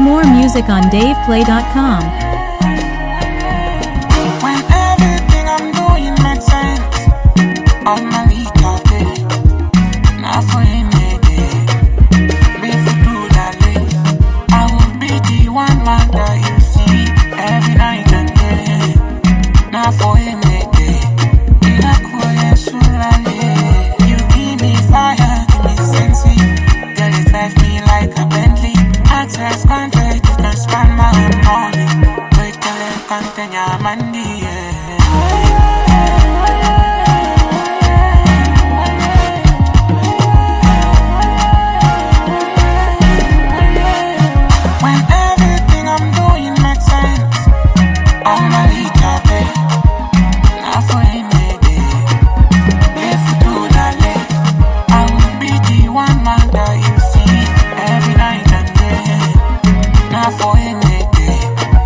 More music on DavePlay.com. When everything I'm doing makes sense, all my week I pay. Now for any day, if you do that late, I will be the one man that you see every night and day. Now for any day, you give me fire, give me sense. Girl, it drives me like a Bentley. Access contact, you can spend my money. Wait till it contain your money, When everything I'm doing makes sense, all my week I pay. Now for any day, if you do that late, I will be the one man that you see every night and day. Now for any day,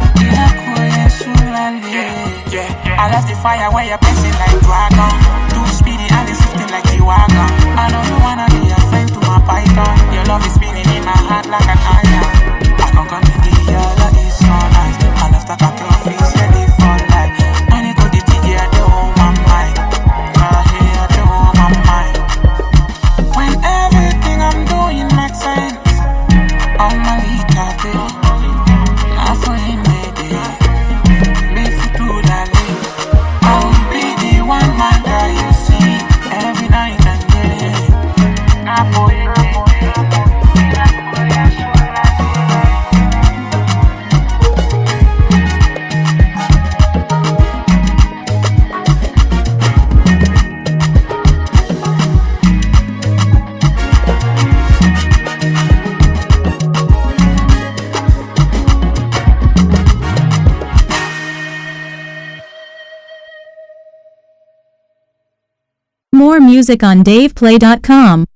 I left the fire where you're blazing like dragon. Too speedy and it's shifting like the wagon. I know you wanna be a friend to my python. Your love is spinning in my heart like an iron. I can come to the yellow, it's so nice. I left the cock your face, ready for life. And you go the DJ, I don't hold my mind. I don't hold my mind. When everything I'm doing makes sense, all my week I pay. Now for any day, if you do that late, I will be the one man that you see every night and day. Now for any day. More music on DavePlay.com.